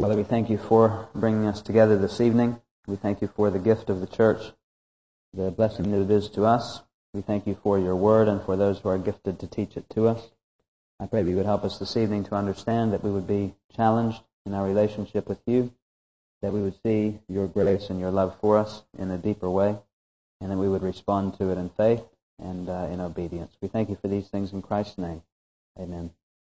Father, we thank you for bringing us together this evening. We thank you for the gift of the church, the blessing that it is to us. We thank you for your word and for those who are gifted to teach it to us. I pray that you would help us this evening to understand, that we would be challenged in our relationship with you, that we would see your grace and your love for us in a deeper way, and that we would respond to it in faith and in obedience. We thank you for these things in Christ's name. Amen.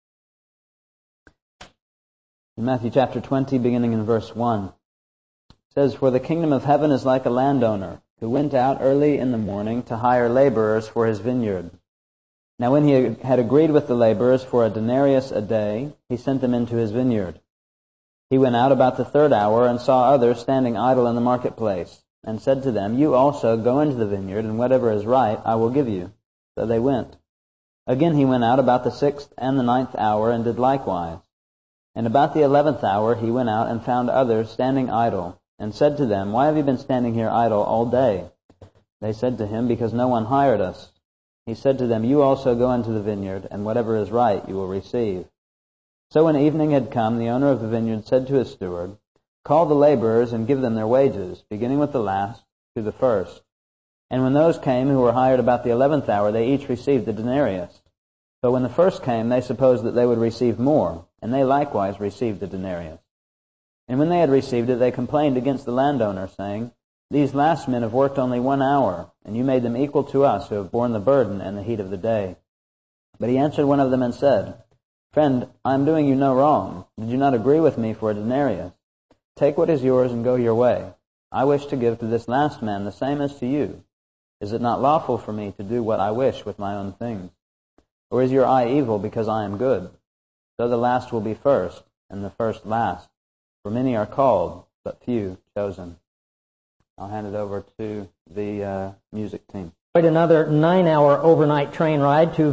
In Matthew chapter 20, beginning in verse 1, it says, "For the kingdom of heaven is like a landowner who went out early in the morning to hire laborers for his vineyard. Now when he had agreed with the laborers for a denarius a day, he sent them into his vineyard. He went out about the third hour and saw others standing idle in the marketplace, and said to them, 'You also go into the vineyard, and whatever is right I will give you.' So they went. Again he went out about the 6th and the 9th hour, and did likewise. And about the 11th hour he went out and found others standing idle, and said to them, 'Why have you been standing here idle all day?' They said to him, 'Because no one hired us.' He said to them, 'You also go into the vineyard, and whatever is right you will receive.' So when evening had come, the owner of the vineyard said to his steward, 'Call the laborers and give them their wages, beginning with the last to the first.' And when those came who were hired about the 11th hour, they each received a denarius. But when the first came, they supposed that they would receive more, and they likewise received a denarius. And when they had received it, they complained against the landowner, saying, 'These last men have worked only 1 hour, and you made them equal to us who have borne the burden and the heat of the day.' But he answered one of them and said, 'Friend, I am doing you no wrong. Did you not agree with me for a denarius? Take what is yours and go your way. I wish to give to this last man the same as to you. Is it not lawful for me to do what I wish with my own things? Or is your eye evil because I am good? So the last will be first, and the first last. For many are called, but few chosen.'" I'll hand it over to the music team. Another 9-hour overnight train ride to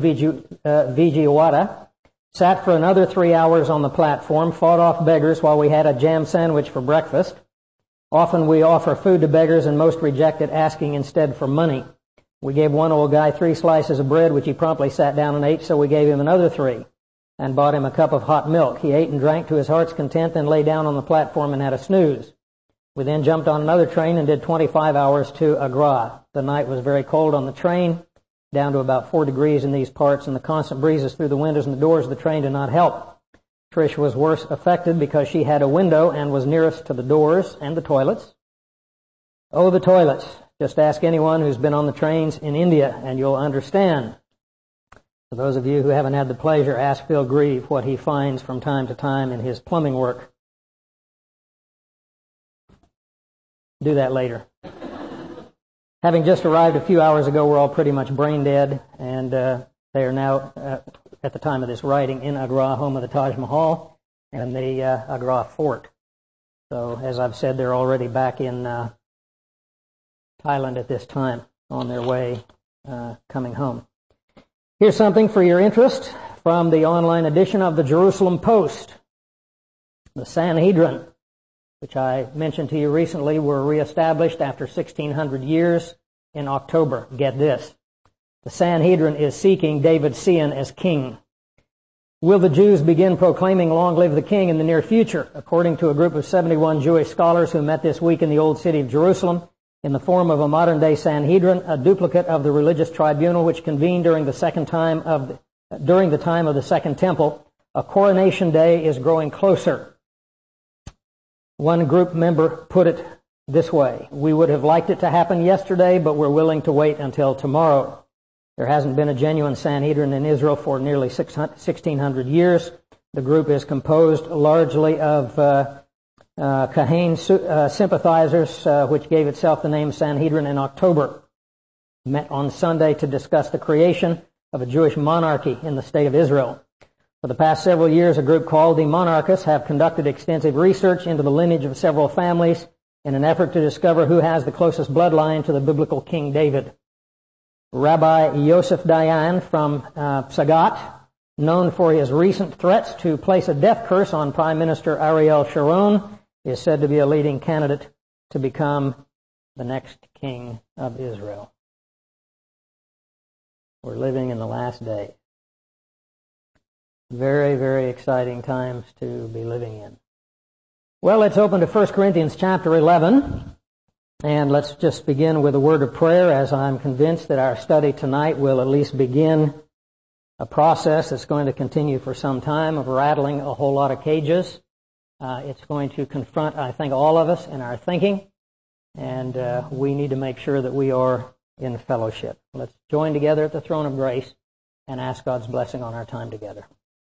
Vijayawada. Sat for another 3 hours on the platform, fought off beggars while we had a jam sandwich for breakfast. Often we offer food to beggars and most reject it, asking instead for money. We gave one old guy 3 slices of bread, which he promptly sat down and ate, so we gave him another 3 and bought him a cup of hot milk. He ate and drank to his heart's content, then lay down on the platform and had a snooze. We then jumped on another train and did 25 hours to Agra. The night was very cold on the train, down to about 4 degrees in these parts, and the constant breezes through the windows and the doors of the train did not help. Trish was worse affected because she had a window and was nearest to the doors and the toilets. Oh, the toilets. Just ask anyone who's been on the trains in India and you'll understand. For those of you who haven't had the pleasure, ask Phil Grieve what he finds from time to time in his plumbing work. Do that later. Having just arrived a few hours ago, we're all pretty much brain dead, and they are now, at the time of this writing, in Agra, home of the Taj Mahal, and the Agra Fort. So, as I've said, they're already back in Thailand at this time, on their way coming home. Here's something for your interest from the online edition of the Jerusalem Post. The Sanhedrin, which I mentioned to you recently, were reestablished after 1,600 years in October. Get this. The Sanhedrin is seeking David Sion as king. Will the Jews begin proclaiming "Long live the King" in the near future? According to a group of 71 Jewish scholars who met this week in the old city of Jerusalem, in the form of a modern-day Sanhedrin, a duplicate of the religious tribunal which convened during the time of the Second Temple, a coronation day is growing closer. One group member put it this way: "We would have liked it to happen yesterday, but we're willing to wait until tomorrow." There hasn't been a genuine Sanhedrin in Israel for nearly 1,600 years. The group is composed largely of Kahain sympathizers, which gave itself the name Sanhedrin in October. Met on Sunday to discuss the creation of a Jewish monarchy in the state of Israel. For the past several years, a group called the Monarchists have conducted extensive research into the lineage of several families in an effort to discover who has the closest bloodline to the biblical King David. Rabbi Yosef Dayan from Sagat, known for his recent threats to place a death curse on Prime Minister Ariel Sharon, is said to be a leading candidate to become the next king of Israel. We're living in the last days. Very, very exciting times to be living in. Well, let's open to 1 Corinthians chapter 11, and let's just begin with a word of prayer, as I'm convinced that our study tonight will at least begin a process that's going to continue for some time of rattling a whole lot of cages. It's going to confront, I think, all of us in our thinking, and we need to make sure that we are in fellowship. Let's join together at the throne of grace and ask God's blessing on our time together.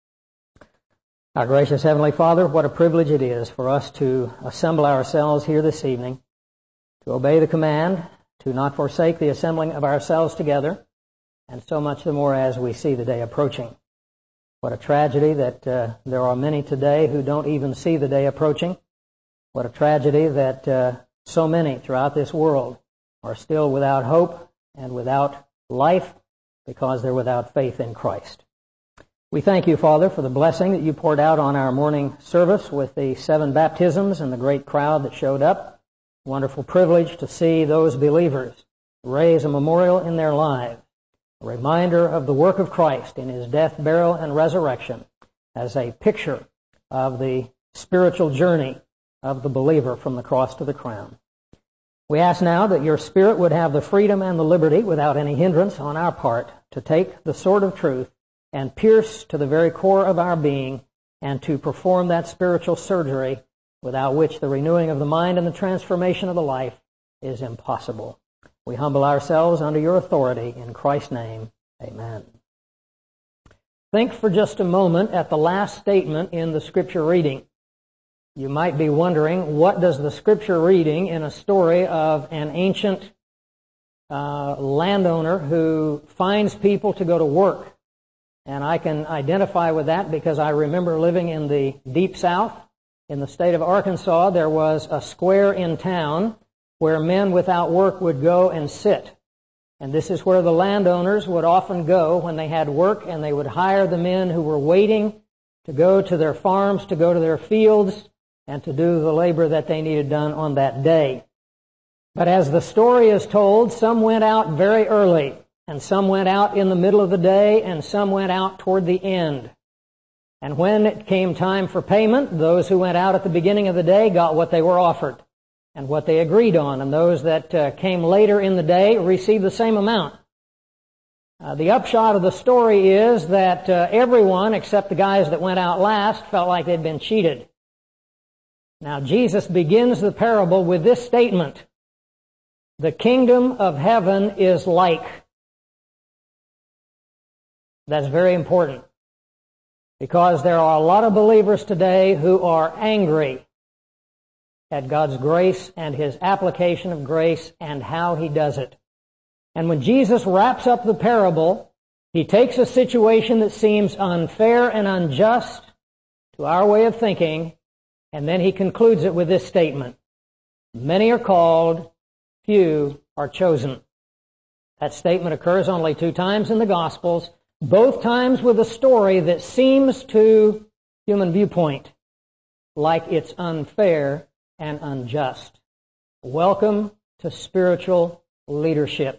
Our gracious Heavenly Father, what a privilege it is for us to assemble ourselves here this evening, to obey the command, to not forsake the assembling of ourselves together, and so much the more as we see the day approaching. What a tragedy that there are many today who don't even see the day approaching. What a tragedy that so many throughout this world are still without hope and without life because they're without faith in Christ. We thank you, Father, for the blessing that you poured out on our morning service with the 7 baptisms and the great crowd that showed up. Wonderful privilege to see those believers raise a memorial in their lives, a reminder of the work of Christ in His death, burial, and resurrection as a picture of the spiritual journey of the believer from the cross to the crown. We ask now that your Spirit would have the freedom and the liberty, without any hindrance on our part, to take the sword of truth and pierce to the very core of our being, and to perform that spiritual surgery without which the renewing of the mind and the transformation of the life is impossible. We humble ourselves under your authority in Christ's name. Amen. Think for just a moment at the last statement in the scripture reading. You might be wondering, what does the scripture reading in a story of an ancient landowner who finds people to go to work? And I can identify with that because I remember living in the deep south. In the state of Arkansas, there was a square in town where men without work would go and sit. And this is where the landowners would often go when they had work, and they would hire the men who were waiting to go to their farms, to go to their fields, and to do the labor that they needed done on that day. But as the story is told, some went out very early, and some went out in the middle of the day, and some went out toward the end. And when it came time for payment, those who went out at the beginning of the day got what they were offered and what they agreed on, and those that came later in the day received the same amount. The upshot of the story is that everyone, except the guys that went out last, felt like they'd been cheated. Now, Jesus begins the parable with this statement: the kingdom of heaven is like. That's very important, because there are a lot of believers today who are angry at God's grace and His application of grace and how He does it. And when Jesus wraps up the parable, He takes a situation that seems unfair and unjust to our way of thinking, and then He concludes it with this statement: many are called, few are chosen. That statement occurs only 2 times in the Gospels, both times with a story that seems to human viewpoint like it's unfair and unjust. Welcome to spiritual leadership.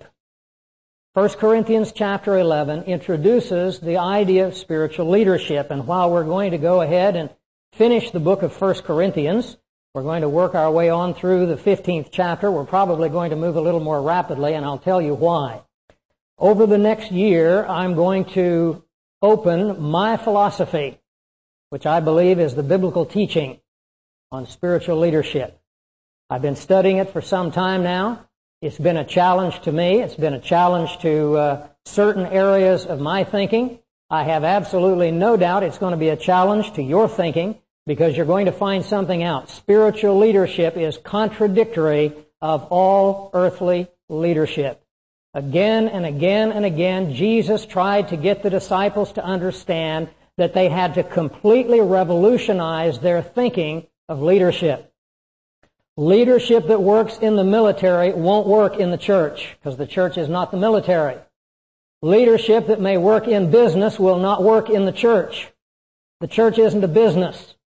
1 Corinthians chapter 11 introduces the idea of spiritual leadership, and while we're going to go ahead and finish the book of 1 Corinthians, we're going to work our way on through the 15th chapter. We're probably going to move a little more rapidly, and I'll tell you why. Over the next year, I'm going to open my philosophy, which I believe is the biblical teaching on spiritual leadership. I've been studying it for some time now. It's been a challenge to me. It's been a challenge to certain areas of my thinking. I have absolutely no doubt it's going to be a challenge to your thinking, because you're going to find something out. Spiritual leadership is contradictory of all earthly leadership. Again and again and again, Jesus tried to get the disciples to understand that they had to completely revolutionize their thinking of leadership. Leadership that works in the military won't work in the church, because the church is not the military. Leadership that may work in business will not work in the church. The church isn't a business.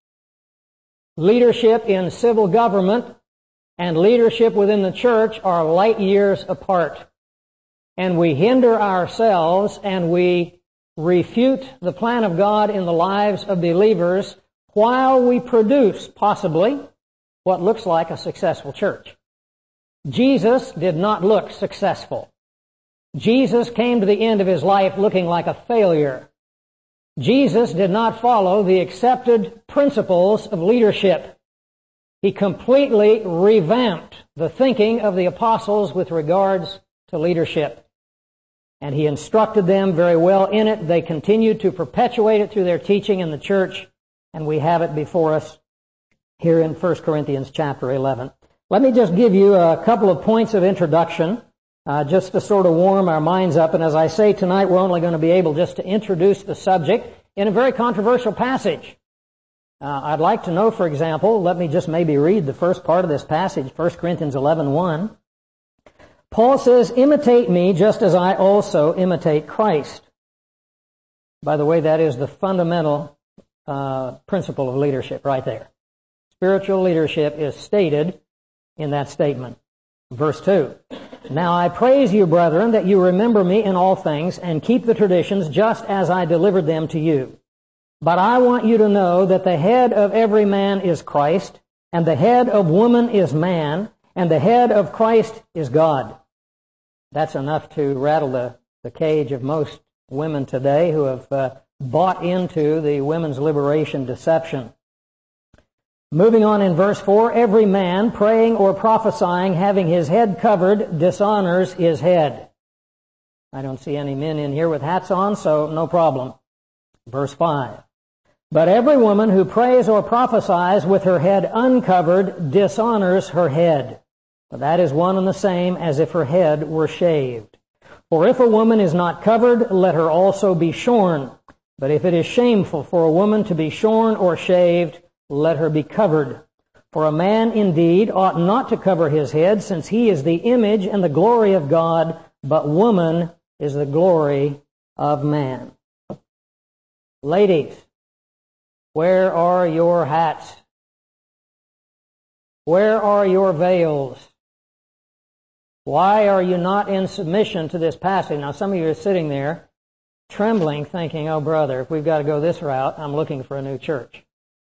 Leadership in civil government and leadership within the church are light years apart. And we hinder ourselves and we refute the plan of God in the lives of believers while we produce, possibly, what looks like a successful church. Jesus did not look successful. Jesus came to the end of his life looking like a failure. Jesus did not follow the accepted principles of leadership. He completely revamped the thinking of the apostles with regards to leadership. And he instructed them very well in it. They continued to perpetuate it through their teaching in the church, and we have it before us here in 1 Corinthians chapter 11. Let me just give you a couple of points of introduction, just to sort of warm our minds up. And as I say tonight, we're only going to be able just to introduce the subject in a very controversial passage. I'd like to know, for example, let me just maybe read the first part of this passage, 1 Corinthians 11:1. Paul says, imitate me just as I also imitate Christ. By the way, that is the fundamental principle of leadership right there. Spiritual leadership is stated in that statement. Verse 2. Now I praise you, brethren, that you remember me in all things and keep the traditions just as I delivered them to you. But I want you to know that the head of every man is Christ, and the head of woman is man, and the head of Christ is God. That's enough to rattle the cage of most women today who have bought into the women's liberation deception. Moving on in verse 4, every man praying or prophesying having his head covered dishonors his head. I don't see any men in here with hats on, so no problem. Verse 5. But every woman who prays or prophesies with her head uncovered dishonors her head. But that is one and the same as if her head were shaved. For if a woman is not covered, let her also be shorn. But if it is shameful for a woman to be shorn or shaved, let her be covered. For a man indeed ought not to cover his head, since he is the image and the glory of God, but woman is the glory of man. Ladies, where are your hats? Where are your veils? Why are you not in submission to this passage? Now, some of you are sitting there trembling, thinking, oh, brother, if we've got to go this route, I'm looking for a new church.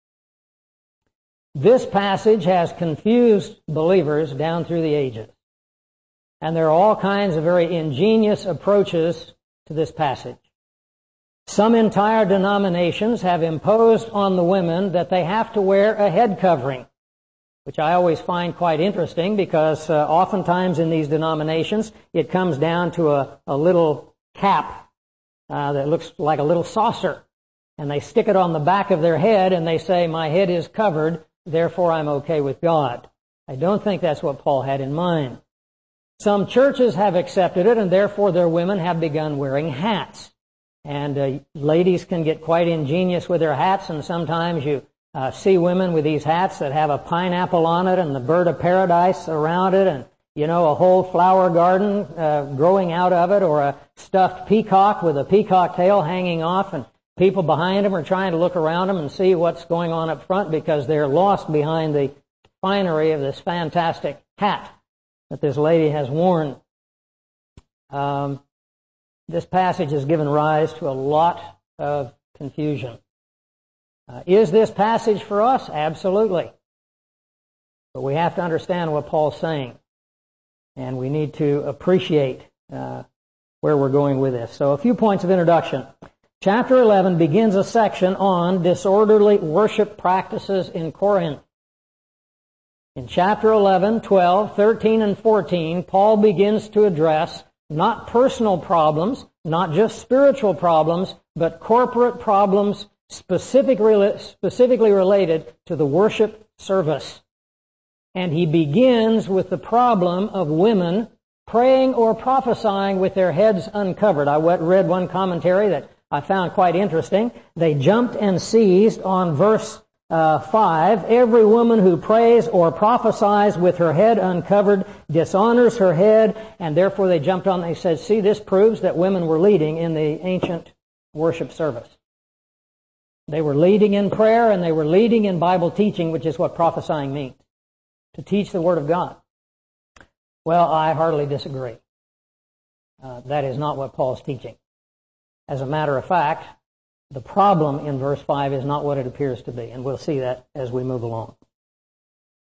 This passage has confused believers down through the ages. And there are all kinds of very ingenious approaches to this passage. Some entire denominations have imposed on the women that they have to wear a head covering, which I always find quite interesting because oftentimes in these denominations it comes down to a little cap that looks like a little saucer. And they stick it on the back of their head and they say, my head is covered, therefore I'm okay with God. I don't think that's what Paul had in mind. Some churches have accepted it and therefore their women have begun wearing hats. And ladies can get quite ingenious with their hats, and sometimes you see women with these hats that have a pineapple on it and the bird of paradise around it and, you know, a whole flower garden growing out of it, or a stuffed peacock with a peacock tail hanging off, and people behind them are trying to look around them and see what's going on up front because they're lost behind the finery of this fantastic hat that this lady has worn. This passage has given rise to a lot of confusion. Is this passage for us? Absolutely. But we have to understand what Paul's saying. And we need to appreciate where we're going with this. So a few points of introduction. Chapter 11 begins a section on disorderly worship practices in Corinth. In chapter 11, 12, 13, and 14, Paul begins to address not personal problems, not just spiritual problems, but corporate problems specifically related to the worship service. And he begins with the problem of women praying or prophesying with their heads uncovered. I read one commentary that I found quite interesting. They jumped and seized on verse 5, every woman who prays or prophesies with her head uncovered dishonors her head, and therefore they jumped on and they said, see, this proves that women were leading in the ancient worship service. They were leading in prayer and they were leading in Bible teaching, which is what prophesying means, to teach the Word of God. Well, I heartily disagree. That is not what Paul's teaching. As a matter of fact, the problem in verse 5 is not what it appears to be, and we'll see that as we move along.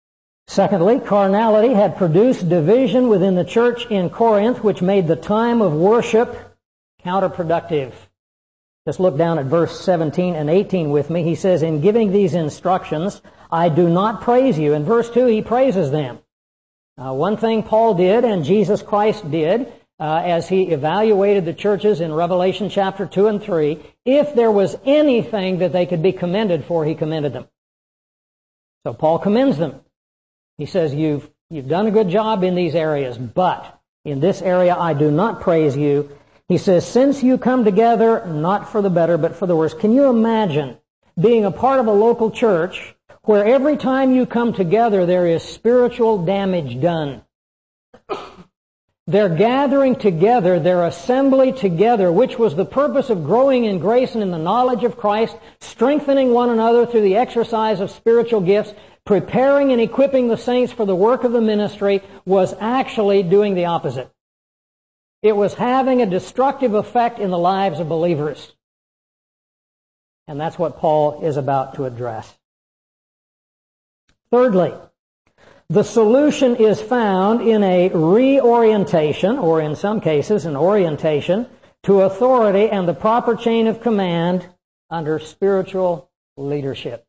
Secondly, carnality had produced division within the church in Corinth, which made the time of worship counterproductive. Just look down at verse 17 and 18 with me. He says, in giving these instructions, I do not praise you. In verse 2, he praises them. One thing Paul did and Jesus Christ did as he evaluated the churches in Revelation chapter 2 and 3, if there was anything that they could be commended for, he commended them. So Paul commends them. He says, you've done a good job in these areas, but in this area I do not praise you. He says, since you come together, not for the better, but for the worse. Can you imagine being a part of a local church where every time you come together there is spiritual damage done? They're gathering together, their assembly together, which was the purpose of growing in grace and in the knowledge of Christ, strengthening one another through the exercise of spiritual gifts, preparing and equipping the saints for the work of the ministry, was actually doing the opposite. It was having a destructive effect in the lives of believers. And that's what Paul is about to address. Thirdly, the solution is found in a reorientation, or in some cases an orientation, to authority and the proper chain of command under spiritual leadership.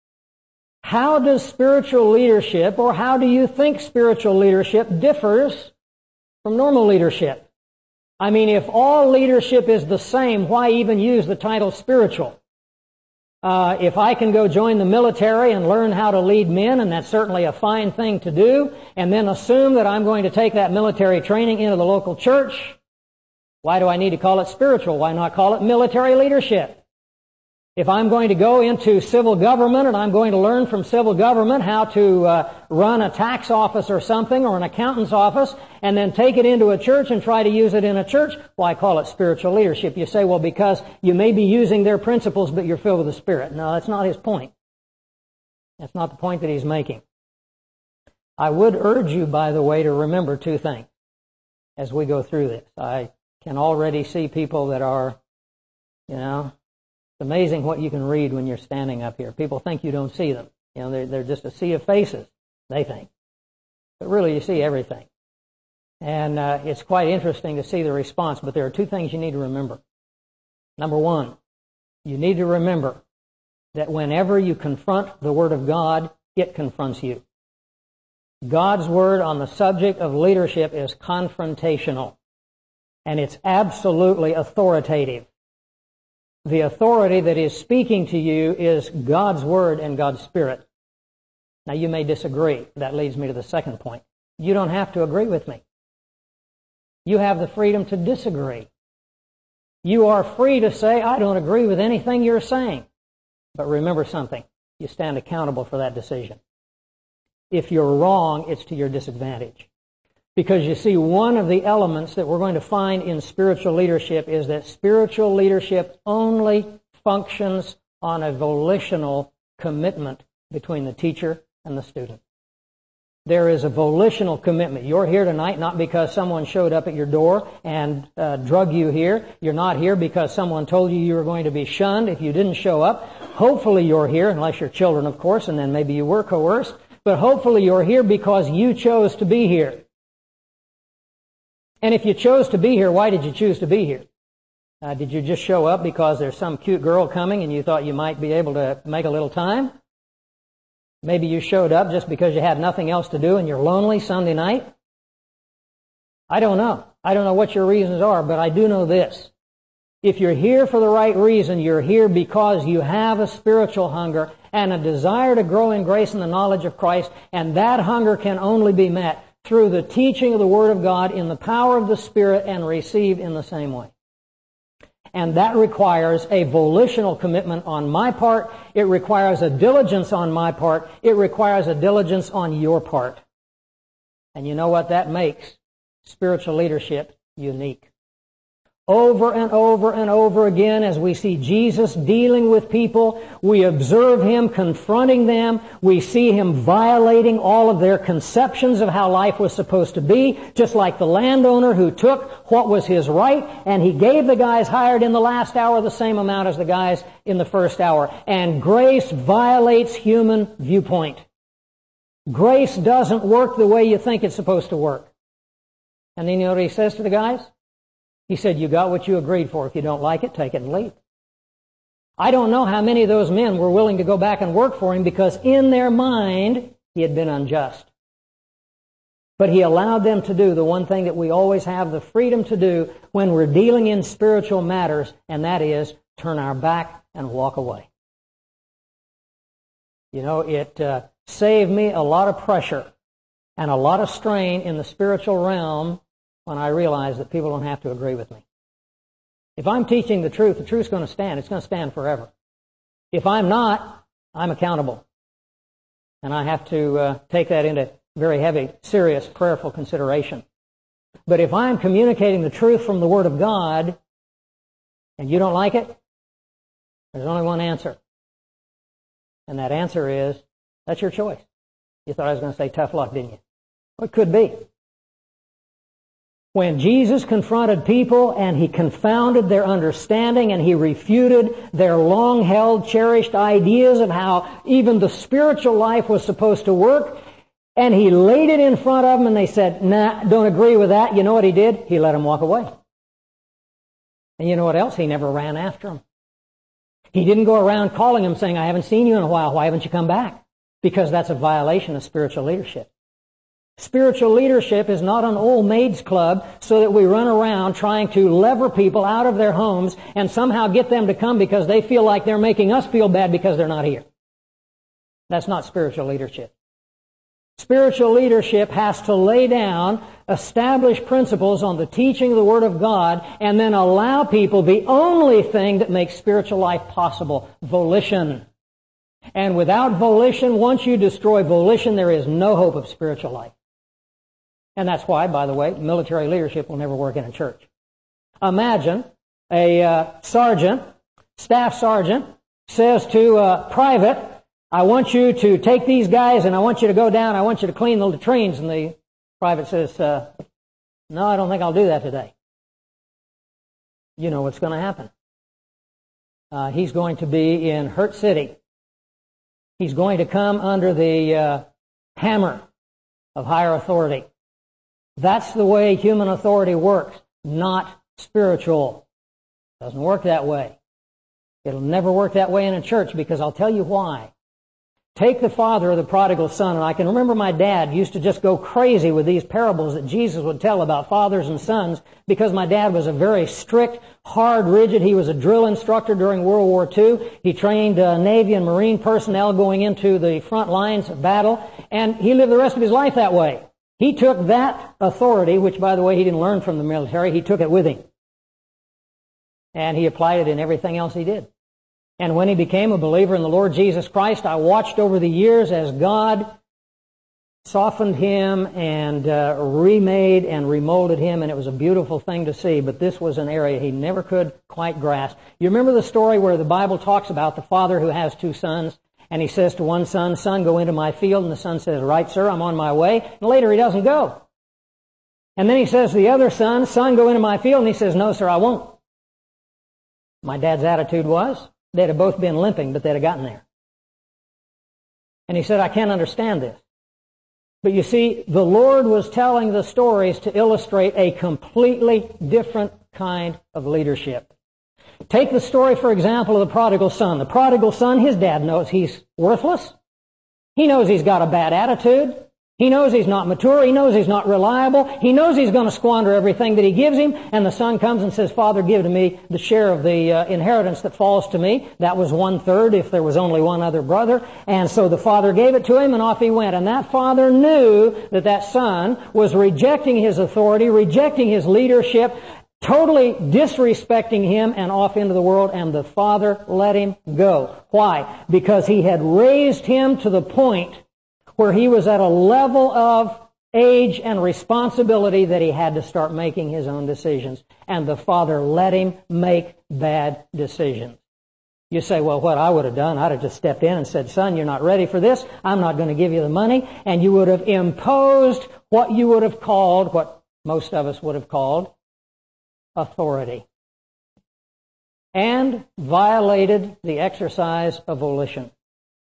How does spiritual leadership, or how do you think spiritual leadership differs from normal leadership? I mean, if all leadership is the same, why even use the title spiritual? If I can go join the military and learn how to lead men, and that's certainly a fine thing to do, and then assume that I'm going to take that military training into the local church, why do I need to call it spiritual? Why not call it military leadership? If I'm going to go into civil government and I'm going to learn from civil government how to run a tax office or something, or an accountant's office, and then take it into a church and try to use it in a church, why call it spiritual leadership? You say, well, because you may be using their principles, but you're filled with the Spirit. No, that's not his point. That's not the point that he's making. I would urge you, by the way, to remember two things as we go through this. I can already see people that are, it's amazing what you can read when you're standing up here. People think you don't see them. They're just a sea of faces, they think. But really, you see everything. And it's quite interesting to see the response, but there are two things you need to remember. Number one, you need to remember that whenever you confront the Word of God, it confronts you. God's Word on the subject of leadership is confrontational, and it's absolutely authoritative. The authority that is speaking to you is God's Word and God's Spirit. Now, you may disagree. That leads me to the second point. You don't have to agree with me. You have the freedom to disagree. You are free to say, I don't agree with anything you're saying. But remember something. You stand accountable for that decision. If you're wrong, it's to your disadvantage. Because you see, one of the elements that we're going to find in spiritual leadership is that spiritual leadership only functions on a volitional commitment between the teacher and the student. There is a volitional commitment. You're here tonight not because someone showed up at your door and drug you here. You're not here because someone told you were going to be shunned if you didn't show up. Hopefully you're here, unless you're children, of course, and then maybe you were coerced. But hopefully you're here because you chose to be here. And if you chose to be here, why did you choose to be here? Did you just show up because there's some cute girl coming and you thought you might be able to make a little time? Maybe you showed up just because you had nothing else to do and you're lonely Sunday night? I don't know. I don't know what your reasons are, but I do know this. If you're here for the right reason, you're here because you have a spiritual hunger and a desire to grow in grace and the knowledge of Christ, and that hunger can only be met through the teaching of the Word of God in the power of the Spirit and received in the same way. And that requires a volitional commitment on my part. It requires a diligence on my part. It requires a diligence on your part. And you know what that makes? Spiritual leadership unique. Over and over and over again, as we see Jesus dealing with people, we observe Him confronting them. We see Him violating all of their conceptions of how life was supposed to be, just like the landowner who took what was his right, and he gave the guys hired in the last hour the same amount as the guys in the first hour. And grace violates human viewpoint. Grace doesn't work the way you think it's supposed to work. And then you know what he says to the guys? He said, you got what you agreed for. If you don't like it, take it and leave. I don't know how many of those men were willing to go back and work for him because in their mind, he had been unjust. But he allowed them to do the one thing that we always have the freedom to do when we're dealing in spiritual matters, and that is turn our back and walk away. You know, it saved me a lot of pressure and a lot of strain in the spiritual realm when I realized that people don't have to agree with me. If I'm teaching the truth's going to stand. It's going to stand forever. If I'm not, I'm accountable. And I have to take that into very heavy, serious, prayerful consideration. But if I'm communicating the truth from the Word of God, and you don't like it, there's only one answer. And that answer is, that's your choice. You thought I was going to say tough luck, didn't you? Well, it could be. When Jesus confronted people and He confounded their understanding and He refuted their long-held, cherished ideas of how even the spiritual life was supposed to work, and He laid it in front of them and they said, nah, don't agree with that. You know what He did? He let them walk away. And you know what else? He never ran after them. He didn't go around calling them saying, I haven't seen you in a while. Why haven't you come back? Because that's a violation of spiritual leadership. Spiritual leadership is not an old maids club so that we run around trying to lever people out of their homes and somehow get them to come because they feel like they're making us feel bad because they're not here. That's not spiritual leadership. Spiritual leadership has to lay down established principles on the teaching of the Word of God and then allow people the only thing that makes spiritual life possible, volition. And without volition, once you destroy volition, there is no hope of spiritual life. And that's why, by the way, military leadership will never work in a church. Imagine a sergeant, staff sergeant, says to a private, I want you to take these guys and I want you to go down, I want you to clean the latrines. And the private says, no, I don't think I'll do that today. You know what's going to happen. He's going to be in Hurt City. He's going to come under the hammer of higher authority. That's the way human authority works, not spiritual. It doesn't work that way. It'll never work that way in a church because I'll tell you why. Take the father of the prodigal son, and I can remember my dad used to just go crazy with these parables that Jesus would tell about fathers and sons because my dad was a very strict, hard, rigid. He was a drill instructor during World War II. He trained Navy and Marine personnel going into the front lines of battle, and he lived the rest of his life that way. He took that authority, which, by the way, he didn't learn from the military. He took it with him. And he applied it in everything else he did. And when he became a believer in the Lord Jesus Christ, I watched over the years as God softened him and remade and remolded him, and it was a beautiful thing to see. But this was an area he never could quite grasp. You remember the story where the Bible talks about the father who has two sons? And he says to one son, son, go into my field. And the son says, right, sir, I'm on my way. And later he doesn't go. And then he says to the other son, son, go into my field. And he says, no, sir, I won't. My dad's attitude was, they'd have both been limping, but they'd have gotten there. And he said, I can't understand this. But you see, the Lord was telling the stories to illustrate a completely different kind of leadership. Take the story, for example, of the prodigal son. The prodigal son, his dad knows he's worthless. He knows he's got a bad attitude. He knows he's not mature. He knows he's not reliable. He knows he's going to squander everything that he gives him. And the son comes and says, Father, give to me the share of the inheritance that falls to me. That was 1/3 if there was only one other brother. And so the father gave it to him and off he went. And that father knew that that son was rejecting his authority, rejecting his leadership, totally disrespecting him and off into the world, and the father let him go. Why? Because he had raised him to the point where he was at a level of age and responsibility that he had to start making his own decisions. And the father let him make bad decisions. You say, well, what I would have done, I'd have just stepped in and said, son, you're not ready for this. I'm not going to give you the money. And you would have imposed what you would have called, what most of us would have called, authority, and violated the exercise of volition.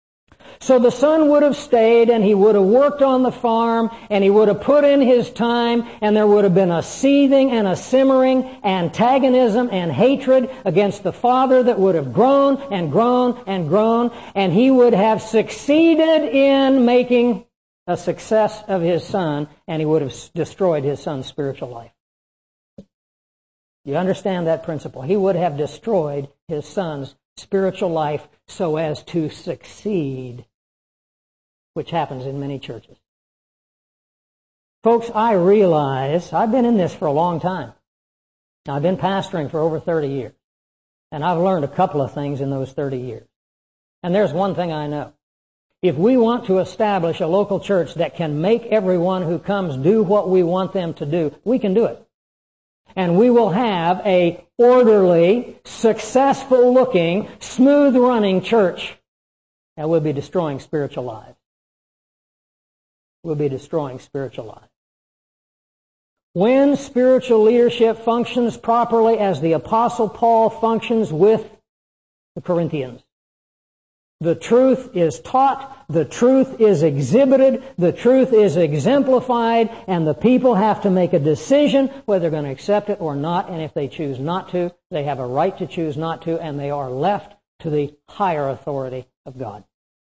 So the son would have stayed, and he would have worked on the farm, and he would have put in his time, and there would have been a seething and a simmering antagonism and hatred against the father that would have grown and grown and grown, and he would have succeeded in making a success of his son, and he would have destroyed his son's spiritual life. You understand that principle? He would have destroyed his son's spiritual life so as to succeed, which happens in many churches. Folks, I realize I've been in this for a long time. I've been pastoring for over 30 years, and I've learned a couple of things in those 30 years. And there's one thing I know. If we want to establish a local church that can make everyone who comes do what we want them to do, we can do it. And we will have a orderly, successful-looking, smooth-running church. And we'll be destroying spiritual lives. We'll be destroying spiritual lives. When spiritual leadership functions properly as the Apostle Paul functions with the Corinthians, the truth is taught, the truth is exhibited, the truth is exemplified, and the people have to make a decision whether they're going to accept it or not, and if they choose not to, they have a right to choose not to, and they are left to the higher authority of God.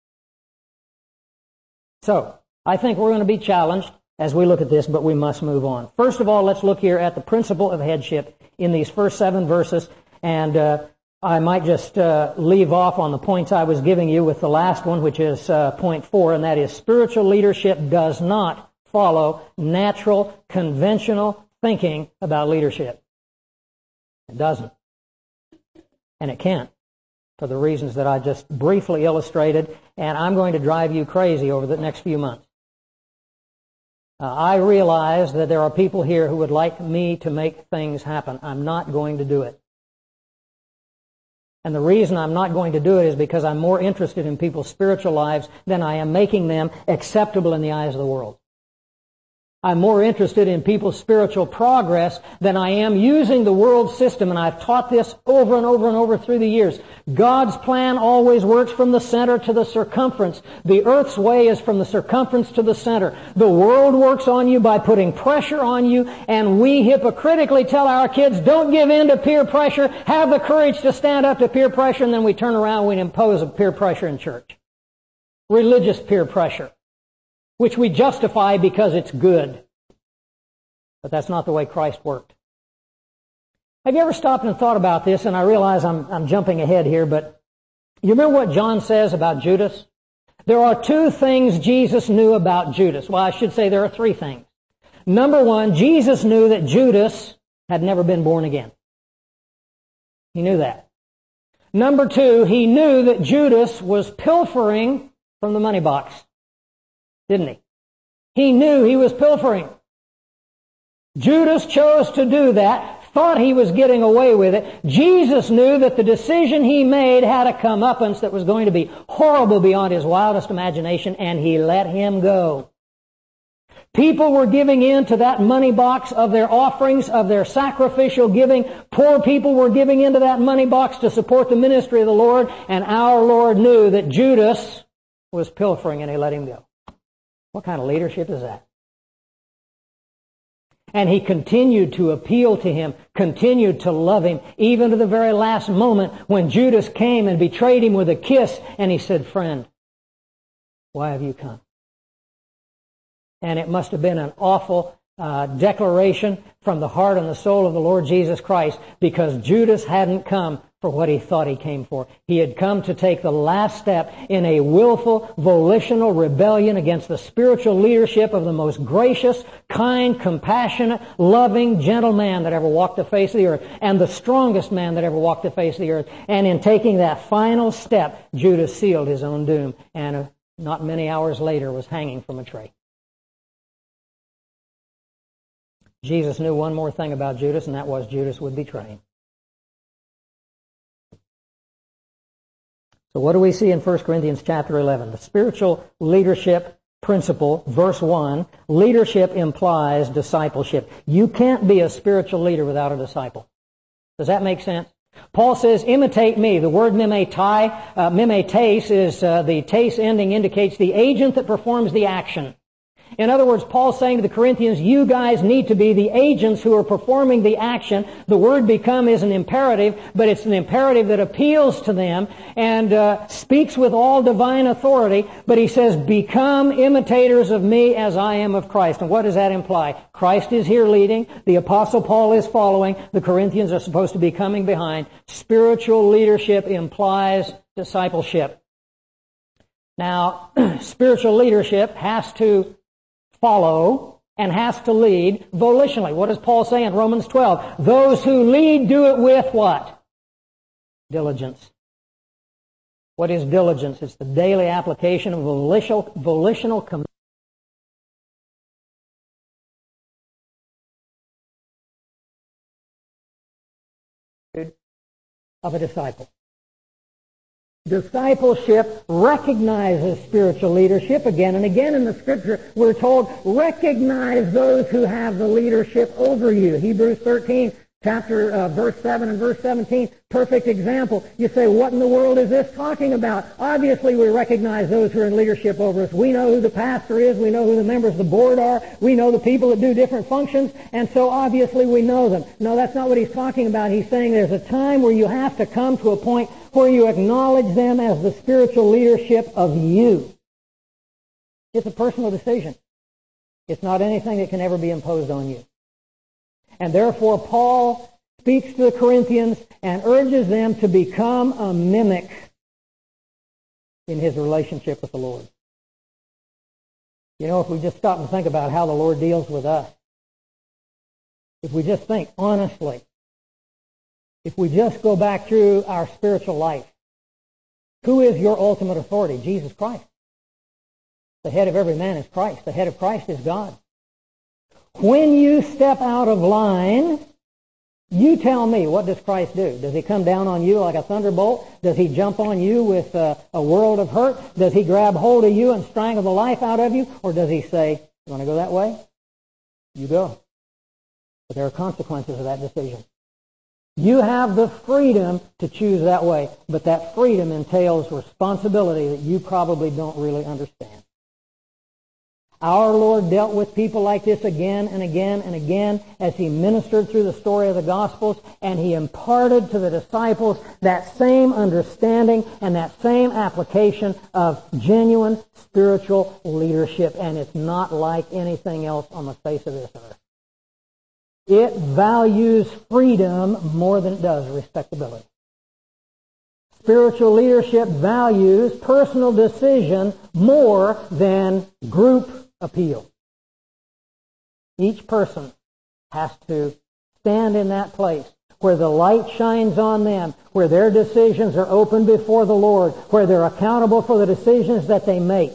So, I think we're going to be challenged as we look at this, but we must move on. First of all, let's look here at the principle of headship in these first 7 verses, and I might just leave off on the points I was giving you with the last one, which is point 4, and that is spiritual leadership does not follow natural, conventional thinking about leadership. It doesn't. And it can't, for the reasons that I just briefly illustrated, and I'm going to drive you crazy over the next few months. I realize that there are people here who would like me to make things happen. I'm not going to do it. And the reason I'm not going to do it is because I'm more interested in people's spiritual lives than I am making them acceptable in the eyes of the world. I'm more interested in people's spiritual progress than I am using the world system, and I've taught this over and over and over through the years. God's plan always works from the center to the circumference. The earth's way is from the circumference to the center. The world works on you by putting pressure on you, and we hypocritically tell our kids, don't give in to peer pressure, have the courage to stand up to peer pressure, and then we turn around and we impose a peer pressure in church. Religious peer pressure, which we justify because it's good. But that's not the way Christ worked. Have you ever stopped and thought about this? And I realize I'm jumping ahead here, but you remember what John says about Judas? There are 2 things Jesus knew about Judas. Well, I should say there are 3 things. Number 1, Jesus knew that Judas had never been born again. He knew that. Number 2, he knew that Judas was pilfering from the money box. Didn't he? He knew he was pilfering. Judas chose to do that, thought he was getting away with it. Jesus knew that the decision he made had a comeuppance that was going to be horrible beyond his wildest imagination, and he let him go. People were giving in to that money box of their offerings, of their sacrificial giving. Poor people were giving into that money box to support the ministry of the Lord, and our Lord knew that Judas was pilfering, and he let him go. What kind of leadership is that? And he continued to appeal to him, continued to love him, even to the very last moment when Judas came and betrayed him with a kiss, and he said, friend, why have you come? And it must have been an awful declaration from the heart and the soul of the Lord Jesus Christ, because Judas hadn't come for what he thought he came for. He had come to take the last step in a willful, volitional rebellion against the spiritual leadership of the most gracious, kind, compassionate, loving, gentle man that ever walked the face of the earth, and the strongest man that ever walked the face of the earth. And in taking that final step, Judas sealed his own doom, and not many hours later was hanging from a tree. Jesus knew one more thing about Judas, and that was Judas would betray him. So what do we see in 1 Corinthians chapter 11? The spiritual leadership principle, verse 1, leadership implies discipleship. You can't be a spiritual leader without a disciple. Does that make sense? Paul says, imitate me. The word mimetes is the tase ending indicates the agent that performs the action. In other words, Paul's saying to the Corinthians, you guys need to be the agents who are performing the action. The word become is an imperative, but it's an imperative that appeals to them and speaks with all divine authority. But he says, become imitators of me as I am of Christ. And what does that imply? Christ is here leading. The Apostle Paul is following. The Corinthians are supposed to be coming behind. Spiritual leadership implies discipleship. Now, spiritual leadership has to follow and has to lead volitionally. What does Paul say in Romans 12? Those who lead do it with what? Diligence. What is diligence? It's the daily application of volitional commitment of a disciple. Discipleship recognizes spiritual leadership. Again and again in the Scripture, we're told, recognize those who have the leadership over you. Hebrews 13, verse 7 and verse 17, perfect example. You say, what in the world is this talking about? Obviously, we recognize those who are in leadership over us. We know who the pastor is. We know who the members of the board are. We know the people that do different functions. And so obviously we know them. No, that's not what he's talking about. He's saying there's a time where you have to come to a point where you acknowledge them as the spiritual leadership of you. It's a personal decision. It's not anything that can ever be imposed on you. And therefore, Paul speaks to the Corinthians and urges them to become a mimic in his relationship with the Lord. You know, if we just stop and think about how the Lord deals with us, if we just think honestly, if we just go back through our spiritual life, who is your ultimate authority? Jesus Christ. The head of every man is Christ. The head of Christ is God. When you step out of line, you tell me, what does Christ do? Does he come down on you like a thunderbolt? Does he jump on you with a world of hurt? Does he grab hold of you and strangle the life out of you? Or does he say, you want to go that way? You go. But there are consequences of that decision. You have the freedom to choose that way, but that freedom entails responsibility that you probably don't really understand. Our Lord dealt with people like this again and again and again as He ministered through the story of the Gospels, and He imparted to the disciples that same understanding and that same application of genuine spiritual leadership, and it's not like anything else on the face of this earth. It values freedom more than it does respectability. Spiritual leadership values personal decision more than group appeal. Each person has to stand in that place where the light shines on them, where their decisions are open before the Lord, where they're accountable for the decisions that they make.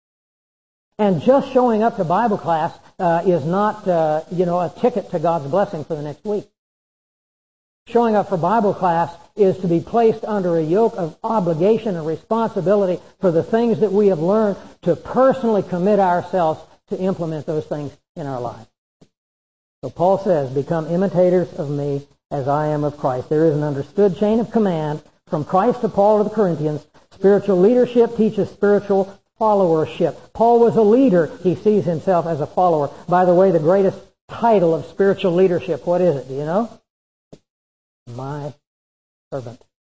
And just showing up to Bible class is not, a ticket to God's blessing for the next week. Showing up for Bible class is to be placed under a yoke of obligation and responsibility for the things that we have learned, to personally commit ourselves to implement those things in our lives. So Paul says, become imitators of me as I am of Christ. There is an understood chain of command from Christ to Paul to the Corinthians. Spiritual leadership teaches spiritual followership. Paul was a leader. He sees himself as a follower. By the way, the greatest title of spiritual leadership, what is it? Do you know? My servant.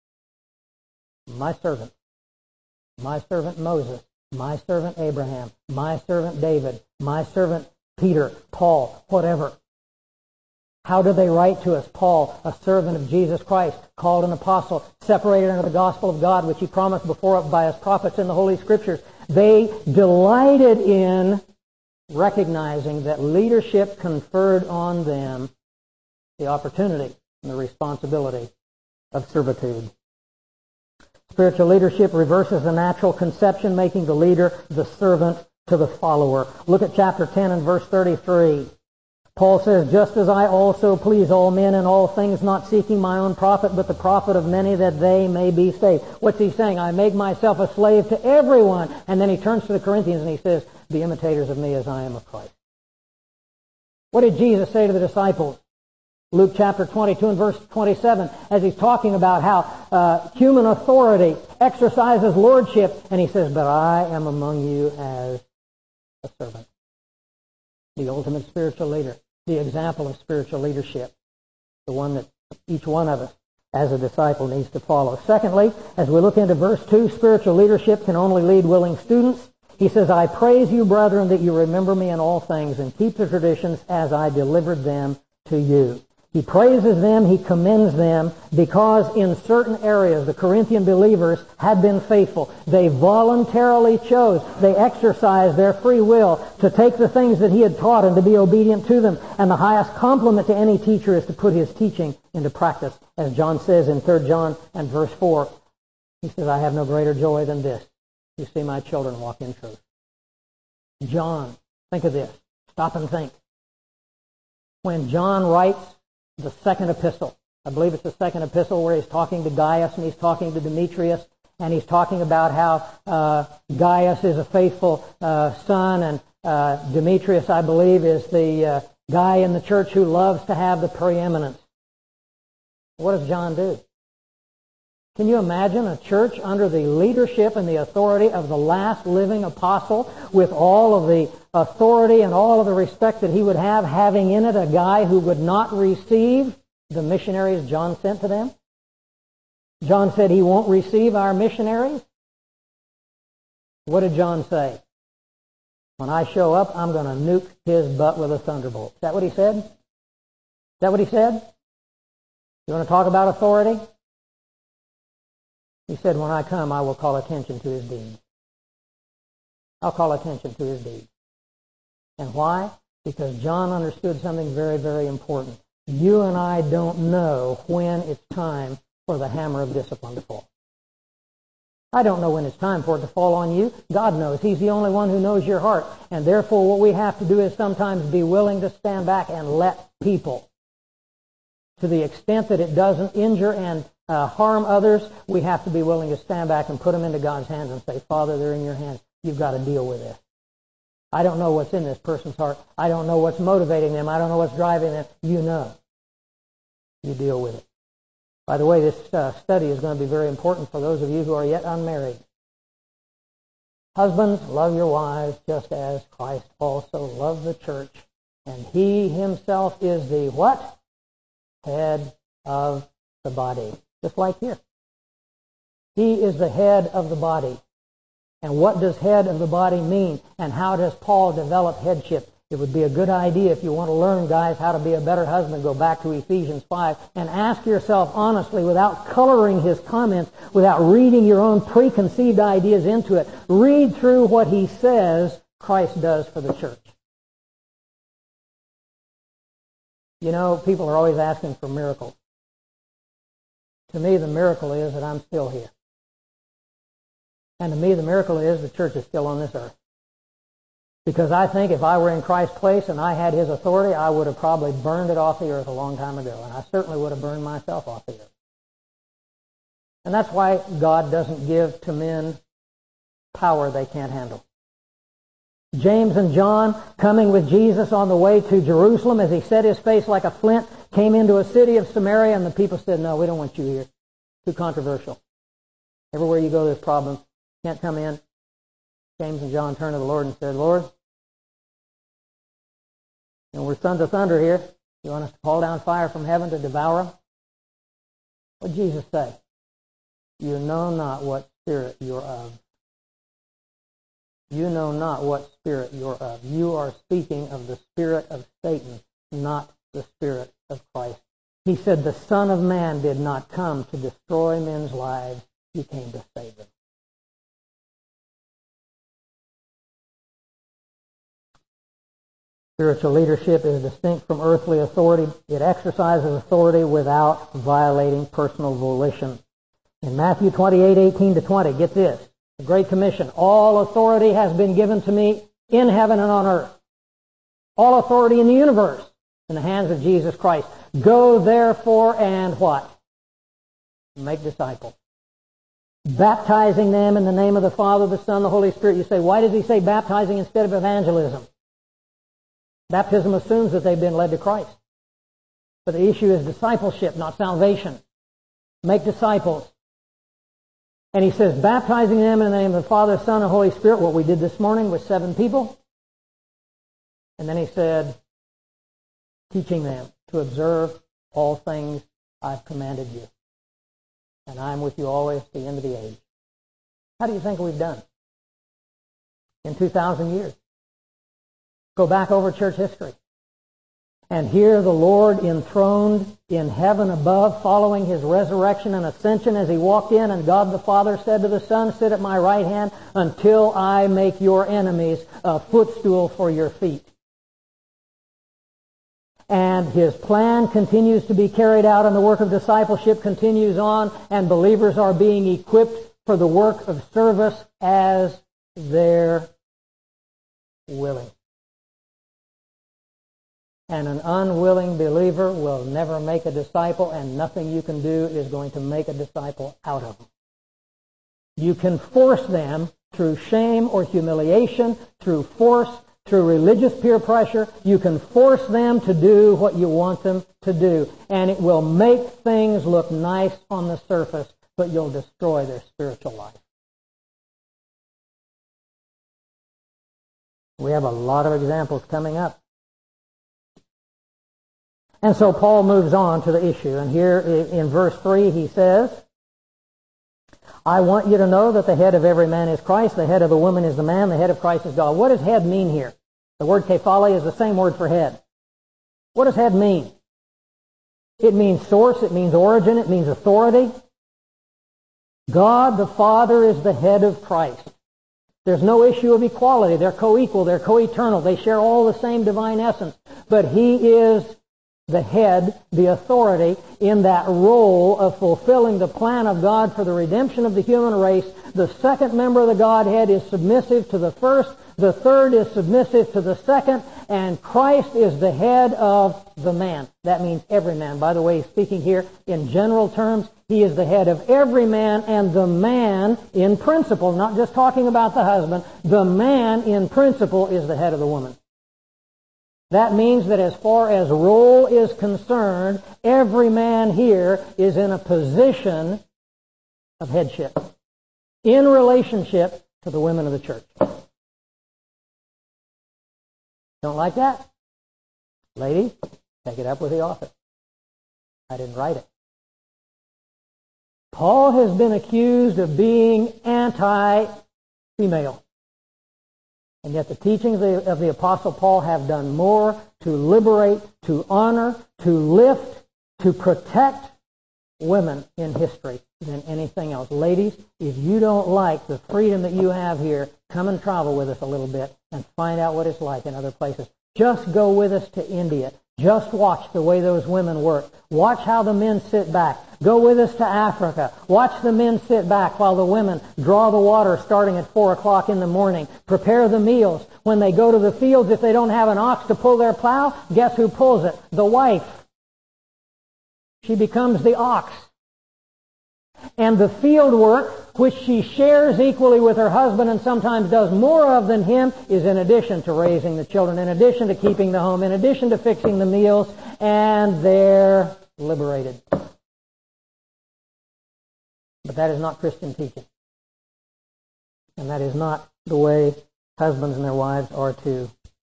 My servant. My servant Moses. My servant Abraham. My servant David. My servant Peter, Paul, whatever. How do they write to us? Paul, a servant of Jesus Christ, called an apostle, separated under the gospel of God, which He promised before by His prophets in the Holy Scriptures. They delighted in recognizing that leadership conferred on them the opportunity and the responsibility of servitude. Spiritual leadership reverses the natural conception, making the leader the servant to the follower. Look at chapter 10 and verse 33. Paul says, just as I also please all men in all things, not seeking my own profit, but the profit of many, that they may be saved. What's he saying? I make myself a slave to everyone. And then he turns to the Corinthians and he says, be imitators of me as I am of Christ. What did Jesus say to the disciples? Luke chapter 22 and verse 27, as he's talking about how human authority exercises lordship, and he says, but I am among you as a servant. The ultimate spiritual leader, the example of spiritual leadership, the one that each one of us as a disciple needs to follow. Secondly, as we look into verse 2, spiritual leadership can only lead willing students. He says, I praise you, brethren, that you remember me in all things and keep the traditions as I delivered them to you. He praises them, he commends them, because in certain areas the Corinthian believers had been faithful. They voluntarily chose, they exercised their free will to take the things that he had taught and to be obedient to them. And the highest compliment to any teacher is to put his teaching into practice. As John says in 3 John and verse 4, he says, I have no greater joy than this, to see my children walk in truth. John, think of this. Stop and think. When John writes the second epistle, I believe it's the second epistle where he's talking to Gaius and he's talking to Demetrius, and he's talking about how Gaius is a faithful son, and Demetrius, I believe, is the guy in the church who loves to have the preeminence. What does John do? Can you imagine a church under the leadership and the authority of the last living apostle, with all of the authority and all of the respect that he would have, having in it a guy who would not receive the missionaries John sent to them? John said he won't receive our missionaries. What did John say? When I show up, I'm going to nuke his butt with a thunderbolt. Is that what he said? Is that what he said? You want to talk about authority? He said, when I come, I will call attention to his deeds. I'll call attention to his deeds. And why? Because John understood something very, very important. You and I don't know when it's time for the hammer of discipline to fall. I don't know when it's time for it to fall on you. God knows. He's the only one who knows your heart. And therefore, what we have to do is sometimes be willing to stand back and let people, to the extent that it doesn't injure and harm others, we have to be willing to stand back and put them into God's hands and say, Father, they're in your hands. You've got to deal with this. I don't know what's in this person's heart. I don't know what's motivating them. I don't know what's driving them. You know. You deal with it. By the way, this study is going to be very important for those of you who are yet unmarried. Husbands, love your wives just as Christ also loved the church. And he himself is the what? Head of the body. Just like here. He is the head of the body. And what does head of the body mean? And how does Paul develop headship? It would be a good idea, if you want to learn, guys, how to be a better husband, go back to Ephesians 5 and ask yourself honestly, without coloring his comments, without reading your own preconceived ideas into it, read through what he says Christ does for the church. You know, people are always asking for miracles. To me, the miracle is that I'm still here. And to me, the miracle is the church is still on this earth. Because I think if I were in Christ's place and I had his authority, I would have probably burned it off the earth a long time ago. And I certainly would have burned myself off the earth. And that's why God doesn't give to men power they can't handle. James and John, coming with Jesus on the way to Jerusalem, as he set his face like a flint, came into a city of Samaria, and the people said, no, we don't want you here. Too controversial. Everywhere you go, there's problems. Can't come in. James and John turned to the Lord and said, Lord, we're sons of thunder here. You want us to call down fire from heaven to devour them? What did Jesus say? You know not what spirit you're of. You know not what spirit you're of. You are speaking of the spirit of Satan, not the spirit of Christ. He said the Son of Man did not come to destroy men's lives. He came to save them. Spiritual leadership is distinct from earthly authority. It exercises authority without violating personal volition. In Matthew 28:18-20, get this. The Great Commission. All authority has been given to me in heaven and on earth. All authority in the universe in the hands of Jesus Christ. Go therefore and what? Make disciples. Baptizing them in the name of the Father, the Son, the Holy Spirit. You say, why does he say baptizing instead of evangelism? Baptism assumes that they've been led to Christ. But the issue is discipleship, not salvation. Make disciples. And he says, baptizing them in the name of the Father, Son, and Holy Spirit, what we did this morning with 7 people. And then he said, teaching them to observe all things I've commanded you. And I'm with you always to the end of the age. How do you think we've done in 2,000 years? Go back over church history. And here the Lord enthroned in heaven above, following His resurrection and ascension as He walked in, and God the Father said to the Son, sit at my right hand until I make your enemies a footstool for your feet. And His plan continues to be carried out, and the work of discipleship continues on, and believers are being equipped for the work of service as they're willing. And an unwilling believer will never make a disciple, and nothing you can do is going to make a disciple out of them. You can force them through shame or humiliation, through force, through religious peer pressure. You can force them to do what you want them to do, and it will make things look nice on the surface, but you'll destroy their spiritual life. We have a lot of examples coming up. And so Paul moves on to the issue. And here in verse 3 he says, I want you to know that the head of every man is Christ, the head of the woman is the man, the head of Christ is God. What does head mean here? The word kephale is the same word for head. What does head mean? It means source, it means origin, it means authority. God the Father is the head of Christ. There's no issue of equality. They're co-equal, they're co-eternal. They share all the same divine essence. But He is the head, the authority, in that role of fulfilling the plan of God for the redemption of the human race. The second member of the Godhead is submissive to the first, the third is submissive to the second, and Christ is the head of the man. That means every man. By the way, speaking here in general terms, He is the head of every man, and the man in principle, not just talking about the husband, the man in principle is the head of the woman. That means that as far as role is concerned, every man here is in a position of headship in relationship to the women of the church. Don't like that? Ladies, take it up with the author. I didn't write it. Paul has been accused of being anti-female. And yet the teachings of the Apostle Paul have done more to liberate, to honor, to lift, to protect women in history than anything else. Ladies, if you don't like the freedom that you have here, come and travel with us a little bit and find out what it's like in other places. Just go with us to India. Just watch the way those women work. Watch how the men sit back. Go with us to Africa. Watch the men sit back while the women draw the water starting at 4 o'clock in the morning. Prepare the meals. When they go to the fields, if they don't have an ox to pull their plow, guess who pulls it? The wife. She becomes the ox. And the field work, which she shares equally with her husband and sometimes does more of than him, is in addition to raising the children, in addition to keeping the home, in addition to fixing the meals, and they're liberated. But that is not Christian teaching. And that is not the way husbands and their wives are to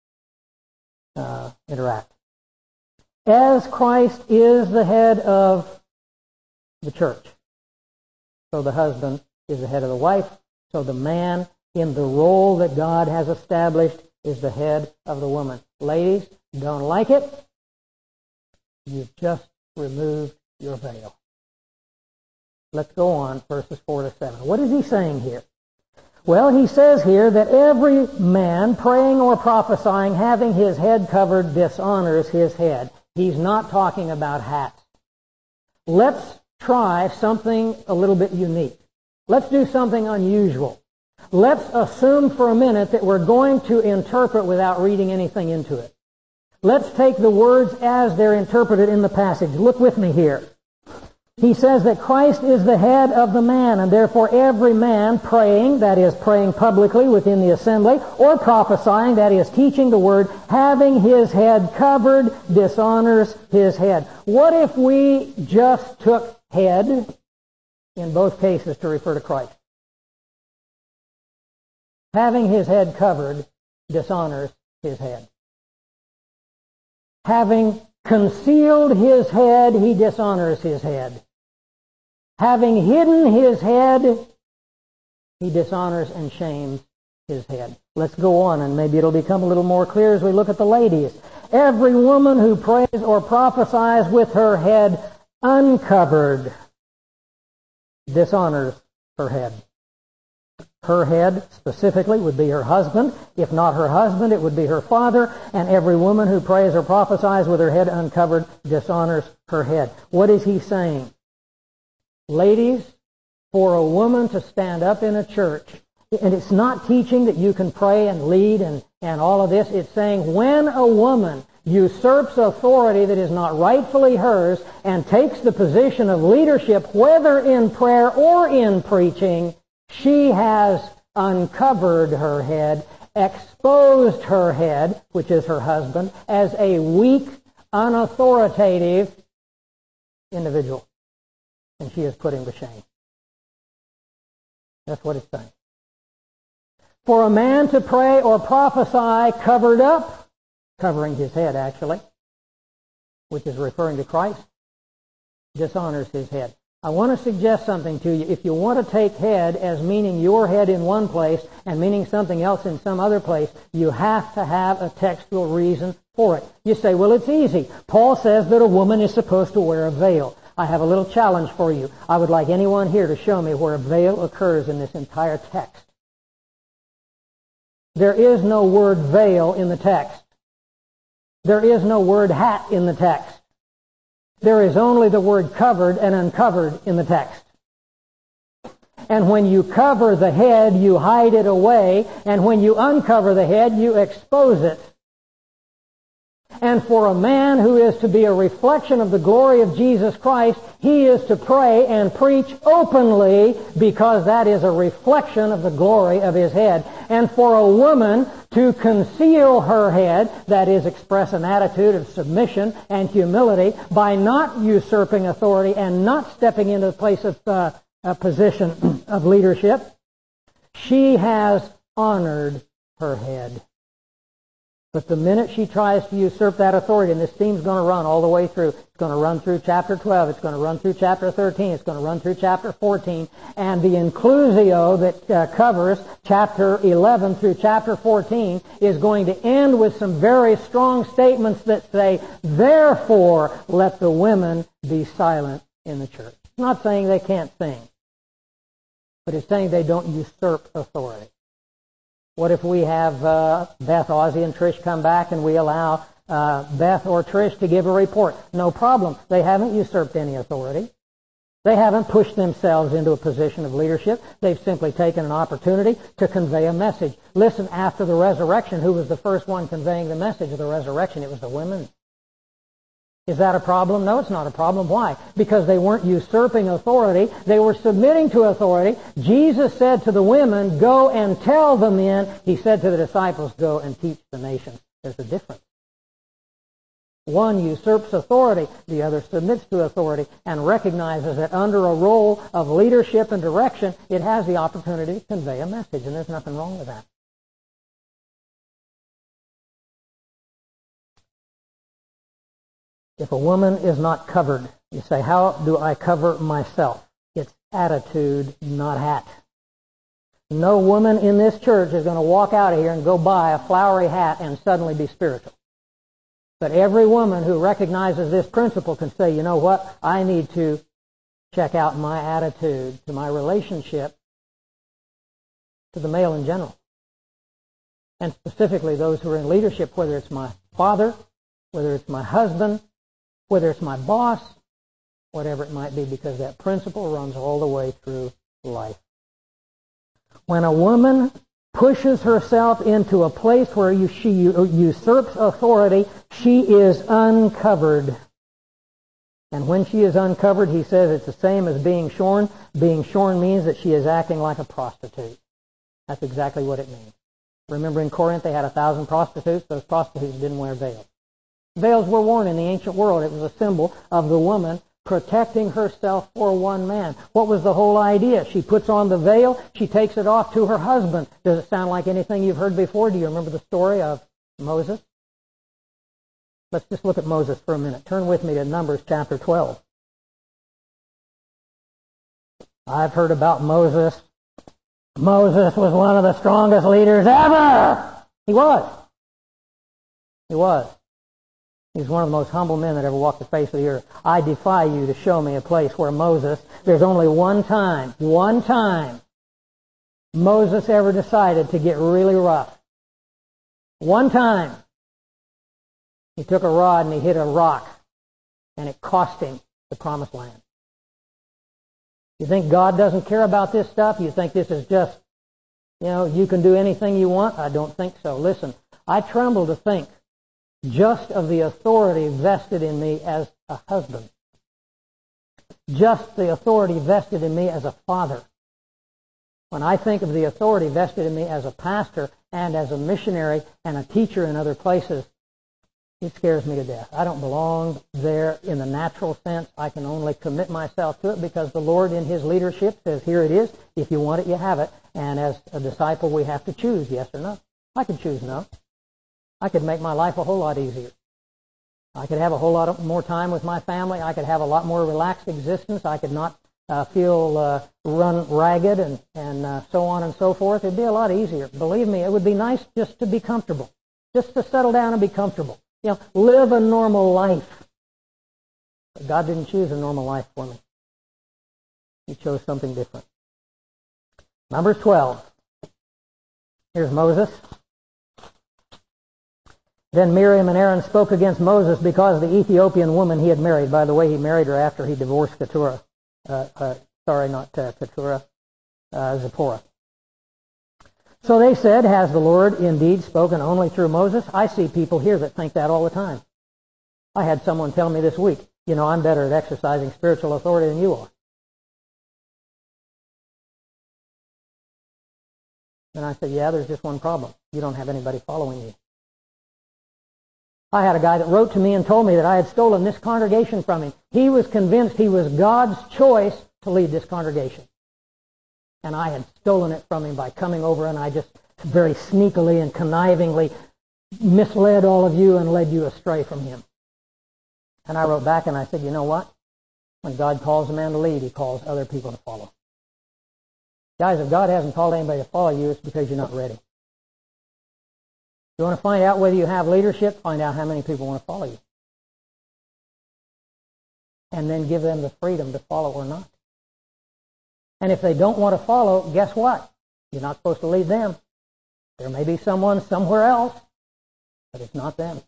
interact. As Christ is the head of the church, so the husband is the head of the wife. So the man in the role that God has established is the head of the woman. Ladies, don't like it? You've just removed your veil. Let's go on, verses 4 to 7. What is he saying here? Well, he says here that every man praying or prophesying having his head covered dishonors his head. He's not talking about hats. Let's try something a little bit unique. Let's do something unusual. Let's assume for a minute that we're going to interpret without reading anything into it. Let's take the words as they're interpreted in the passage. Look with me here. He says that Christ is the head of the man, and therefore every man praying, that is, praying publicly within the assembly, or prophesying, that is, teaching the word, having his head covered, dishonors his head. What if we just took head in both cases to refer to Christ? Having his head covered dishonors his head. Having concealed his head, he dishonors his head. Having hidden his head, he dishonors and shames his head. Let's go on, and maybe it'll become a little more clear as we look at the ladies. Every woman who prays or prophesies with her head uncovered dishonors her head. Her head, specifically, would be her husband. If not her husband, it would be her father. And every woman who prays or prophesies with her head uncovered dishonors her head. What is he saying? Ladies, for a woman to stand up in a church, and it's not teaching that you can pray and lead and all of this. It's saying when a woman usurps authority that is not rightfully hers and takes the position of leadership, whether in prayer or in preaching, she has uncovered her head, exposed her head, which is her husband, as a weak, unauthoritative individual. And she has put him to shame. That's what it's saying. For a man to pray or prophesy covered up, covering his head actually, which is referring to Christ, dishonors his head. I want to suggest something to you. If you want to take head as meaning your head in one place and meaning something else in some other place, you have to have a textual reason for it. You say, well, it's easy. Paul says that a woman is supposed to wear a veil. I have a little challenge for you. I would like anyone here to show me where a veil occurs in this entire text. There is no word veil in the text. There is no word hat in the text. There is only the word covered and uncovered in the text. And when you cover the head, you hide it away. And when you uncover the head, you expose it. And for a man who is to be a reflection of the glory of Jesus Christ, he is to pray and preach openly because that is a reflection of the glory of his head. And for a woman to conceal her head, that is, express an attitude of submission and humility by not usurping authority and not stepping into the place of a position of leadership, she has honored her head. But the minute she tries to usurp that authority, and this theme's going to run all the way through, it's going to run through chapter 12, it's going to run through chapter 13, it's going to run through chapter 14, and the inclusio that covers chapter 11 through chapter 14 is going to end with some very strong statements that say, therefore, let the women be silent in the church. It's not saying they can't sing, but it's saying they don't usurp authority. What if we have Beth, Ozzie, and Trish come back and we allow Beth or Trish to give a report? No problem. They haven't usurped any authority. They haven't pushed themselves into a position of leadership. They've simply taken an opportunity to convey a message. Listen, after the resurrection, who was the first one conveying the message of the resurrection? It was the women. Is that a problem? No, it's not a problem. Why? Because they weren't usurping authority. They were submitting to authority. Jesus said to the women, go and tell the men. He said to the disciples, go and teach the nations. There's a difference. One usurps authority. The other submits to authority and recognizes that under a role of leadership and direction, it has the opportunity to convey a message, and there's nothing wrong with that. If a woman is not covered, you say, how do I cover myself? It's attitude, not hat. No woman in this church is going to walk out of here and go buy a flowery hat and suddenly be spiritual. But every woman who recognizes this principle can say, you know what? I need to check out my attitude to my relationship to the male in general. And specifically those who are in leadership, whether it's my father, whether it's my husband, whether it's my boss, whatever it might be, because that principle runs all the way through life. When a woman pushes herself into a place where she usurps authority, she is uncovered. And when she is uncovered, he says it's the same as being shorn. Being shorn means that she is acting like a prostitute. That's exactly what it means. Remember in Corinth they had 1,000 prostitutes. Those prostitutes didn't wear veils. Veils were worn in the ancient world. It was a symbol of the woman protecting herself for one man. What was the whole idea? She puts on the veil. She takes it off to her husband. Does it sound like anything you've heard before? Do you remember the story of Moses? Let's just look at Moses for a minute. Turn with me to Numbers chapter 12. I've heard about Moses. Moses was one of the strongest leaders ever. He was. He was. He's one of the most humble men that ever walked the face of the earth. I defy you to show me a place where Moses, there's only one time Moses ever decided to get really rough. One time. He took a rod and he hit a rock, and it cost him the promised land. You think God doesn't care about this stuff? You think this is just, you can do anything you want? I don't think so. Listen, I tremble to think just of the authority vested in me as a husband. Just the authority vested in me as a father. When I think of the authority vested in me as a pastor and as a missionary and a teacher in other places, it scares me to death. I don't belong there in the natural sense. I can only commit myself to it because the Lord in His leadership says, here it is. If you want it, you have it. And as a disciple, we have to choose yes or no. I could choose no. I could make my life a whole lot easier. I could have a whole lot more time with my family. I could have a lot more relaxed existence. I could not feel run ragged and so on and so forth. It'd be a lot easier. Believe me, it would be nice just to be comfortable. Just to settle down and be comfortable. Live a normal life. But God didn't choose a normal life for me. He chose something different. Numbers 12. Here's Moses. Then Miriam and Aaron spoke against Moses because of the Ethiopian woman he had married. By the way, he married her after he divorced Keturah. Zipporah. So they said, has the Lord indeed spoken only through Moses? I see people here that think that all the time. I had someone tell me this week, I'm better at exercising spiritual authority than you are. And I said, yeah, there's just one problem. You don't have anybody following you. I had a guy that wrote to me and told me that I had stolen this congregation from him. He was convinced he was God's choice to lead this congregation. And I had stolen it from him by coming over, and I just very sneakily and connivingly misled all of you and led you astray from him. And I wrote back and I said, you know what? When God calls a man to lead, He calls other people to follow. Guys, if God hasn't called anybody to follow you, it's because you're not ready. You want to find out whether you have leadership? Find out how many people want to follow you. And then give them the freedom to follow or not. And if they don't want to follow, guess what? You're not supposed to lead them. There may be someone somewhere else, but it's not them.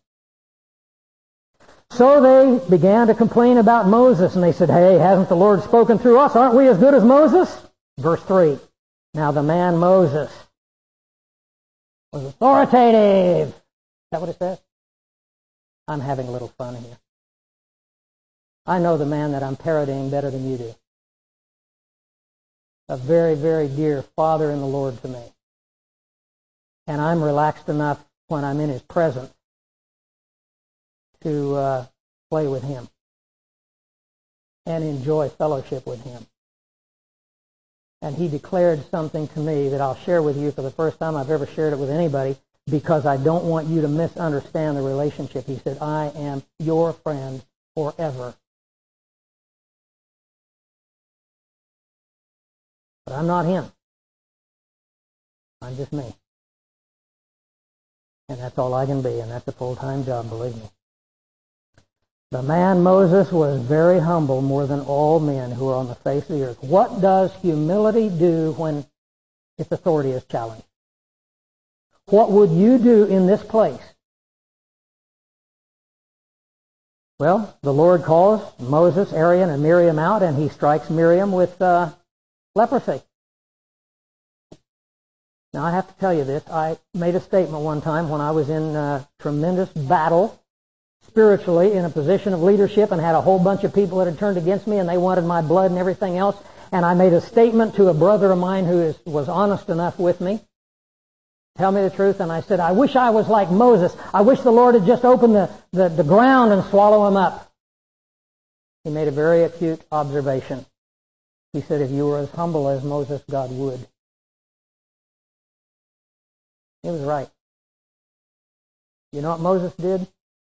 So they began to complain about Moses, and they said, hey, hasn't the Lord spoken through us? Aren't we as good as Moses? Verse 3. Now the man Moses was authoritative. Is that what it says? I'm having a little fun here. I know the man that I'm parodying better than you do. A very, very dear father in the Lord to me. And I'm relaxed enough when I'm in his presence to play with him and enjoy fellowship with him. And he declared something to me that I'll share with you for the first time I've ever shared it with anybody, because I don't want you to misunderstand the relationship. He said, I am your friend forever. But I'm not him. I'm just me. And that's all I can be, and that's a full-time job, believe me. The man Moses was very humble, more than all men who are on the face of the earth. What does humility do when its authority is challenged? What would you do in this place? Well, the Lord calls Moses, Aaron, and Miriam out, and He strikes Miriam with leprosy. Now, I have to tell you this. I made a statement one time when I was in tremendous battle, spiritually in a position of leadership and had a whole bunch of people that had turned against me and they wanted my blood and everything else. And I made a statement to a brother of mine who was honest enough with me. Tell me the truth. And I said, I wish I was like Moses. I wish the Lord had just opened the ground and swallow him up. He made a very acute observation. He said, if you were as humble as Moses, God would. He was right. You know what Moses did?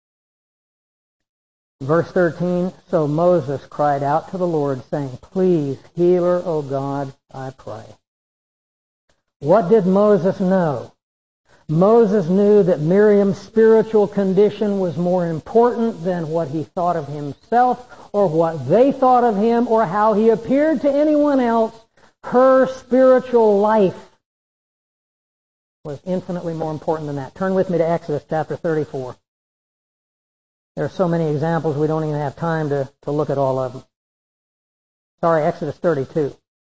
Verse 13, so Moses cried out to the Lord, saying, please heal her, O God, I pray. What did Moses know? Moses knew that Miriam's spiritual condition was more important than what he thought of himself or what they thought of him or how he appeared to anyone else. Her spiritual life was infinitely more important than that. Turn with me to Exodus chapter 34. There are so many examples we don't even have time to look at all of them. Sorry, Exodus 32.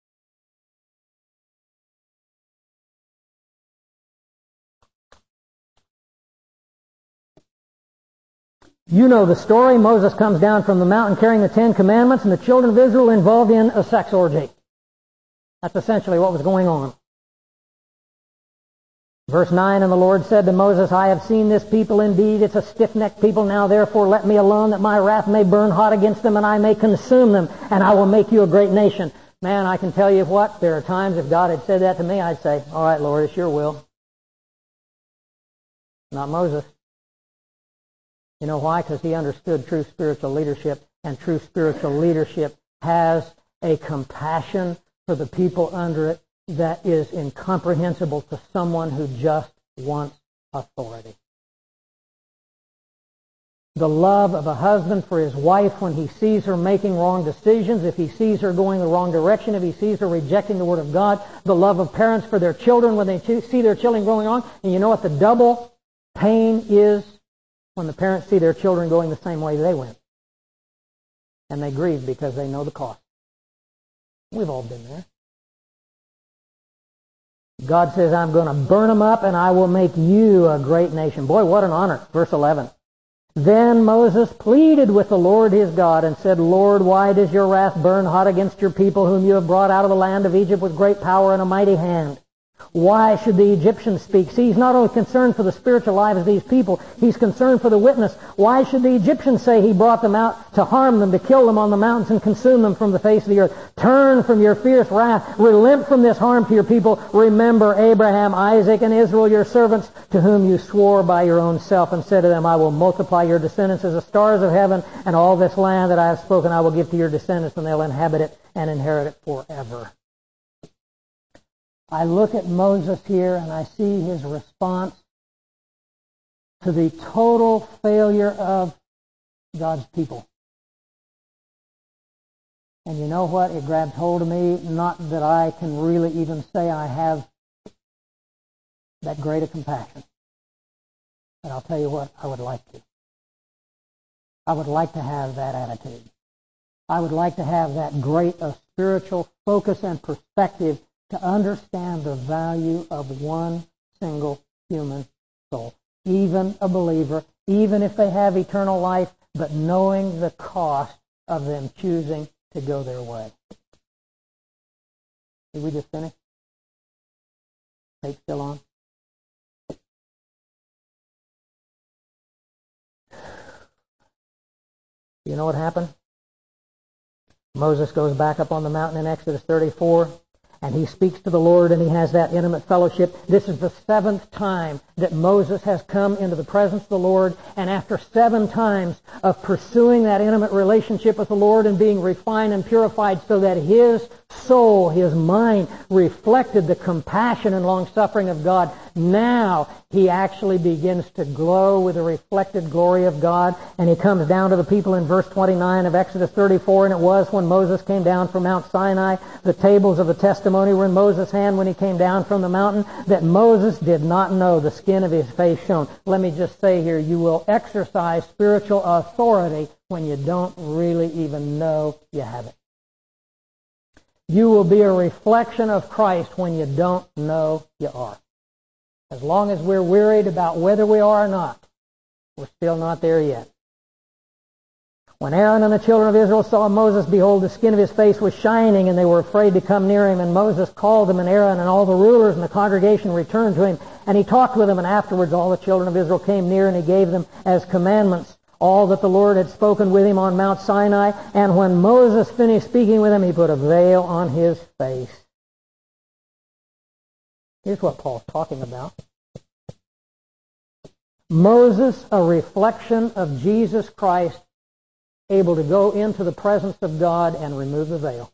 You know the story. Moses comes down from the mountain carrying the Ten Commandments, and the children of Israel involved in a sex orgy. That's essentially what was going on. Verse 9, and the Lord said to Moses, I have seen this people indeed. It's a stiff-necked people. Now therefore let me alone, that my wrath may burn hot against them, and I may consume them, and I will make you a great nation. Man, I can tell you what, there are times if God had said that to me, I'd say, all right, Lord, it's your will. Not Moses. You know why? Because he understood true spiritual leadership, and true spiritual leadership has a compassion for the people under it that is incomprehensible to someone who just wants authority. The love of a husband for his wife when he sees her making wrong decisions, if he sees her going the wrong direction, if he sees her rejecting the Word of God. The love of parents for their children when they see their children going on. And you know what the double pain is? When the parents see their children going the same way they went. And they grieve because they know the cost. We've all been there. God says, I'm going to burn them up and I will make you a great nation. Boy, what an honor. Verse 11. Then Moses pleaded with the Lord his God and said, Lord, why does your wrath burn hot against your people whom you have brought out of the land of Egypt with great power and a mighty hand? Why should the Egyptians speak? See, he's not only concerned for the spiritual lives of these people, he's concerned for the witness. Why should the Egyptians say he brought them out to harm them, to kill them on the mountains and consume them from the face of the earth? Turn from your fierce wrath. Relent from this harm to your people. Remember Abraham, Isaac, and Israel, your servants, to whom you swore by your own self and said to them, I will multiply your descendants as the stars of heaven, and all this land that I have spoken I will give to your descendants, and they'll inhabit it and inherit it forever. I look at Moses here and I see his response to the total failure of God's people. And you know what? It grabs hold of me. Not that I can really even say I have that great a compassion. But I'll tell you what, I would like to. I would like to have that attitude. I would like to have that great a spiritual focus and perspective to understand the value of one single human soul. Even a believer, even if they have eternal life, but knowing the cost of them choosing to go their way. Did we just finish? Tape still on? You know what happened? Moses goes back up on the mountain in Exodus 34. And he speaks to the Lord and he has that intimate fellowship. This is the 7th time that Moses has come into the presence of the Lord. And after 7 times of pursuing that intimate relationship with the Lord and being refined and purified so that his soul, his mind, reflected the compassion and long-suffering of God, now he actually begins to glow with the reflected glory of God. And he comes down to the people in verse 29 of Exodus 34. And it was when Moses came down from Mount Sinai, the tables of the testimony were in Moses' hand when he came down from the mountain, that Moses did not know the skin of his face shone. Let me just say here, you will exercise spiritual authority when you don't really even know you have it. You will be a reflection of Christ when you don't know you are. As long as we're worried about whether we are or not, we're still not there yet. When Aaron and the children of Israel saw Moses, behold, the skin of his face was shining, and they were afraid to come near him. And Moses called them, and Aaron and all the rulers and the congregation returned to him. And he talked with them, and afterwards all the children of Israel came near, and he gave them as commandments all that the Lord had spoken with him on Mount Sinai. And when Moses finished speaking with him, he put a veil on his face. Here's what Paul's talking about. Moses, a reflection of Jesus Christ, able to go into the presence of God and remove the veil.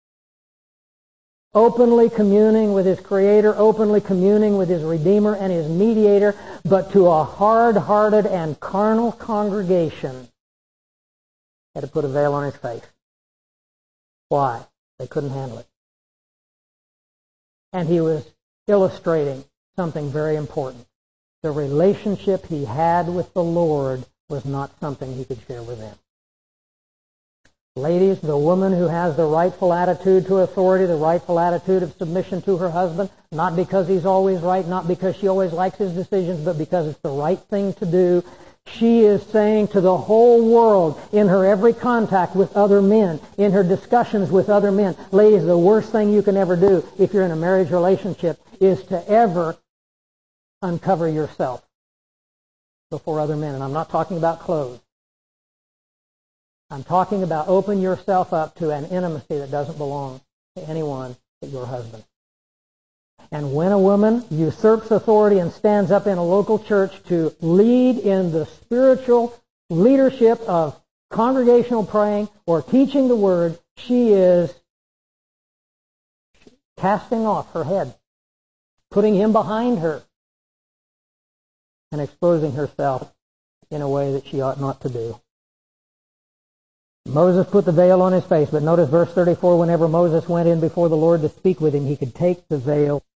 Openly communing with his Creator, openly communing with his Redeemer and his Mediator, but to a hard-hearted and carnal congregation, had to put a veil on his face. Why? They couldn't handle it. And he was illustrating something very important. The relationship he had with the Lord was not something he could share with them. Ladies, the woman who has the rightful attitude to authority, the rightful attitude of submission to her husband, not because he's always right, not because she always likes his decisions, but because it's the right thing to do, she is saying to the whole world, in her every contact with other men, in her discussions with other men, ladies, the worst thing you can ever do if you're in a marriage relationship is to ever uncover yourself before other men. And I'm not talking about clothes. I'm talking about open yourself up to an intimacy that doesn't belong to anyone but your husband. And when a woman usurps authority and stands up in a local church to lead in the spiritual leadership of congregational praying or teaching the Word, she is casting off her head, putting him behind her, and exposing herself in a way that she ought not to do. Moses put the veil on his face, but notice verse 34, whenever Moses went in before the Lord to speak with him, he could take the veil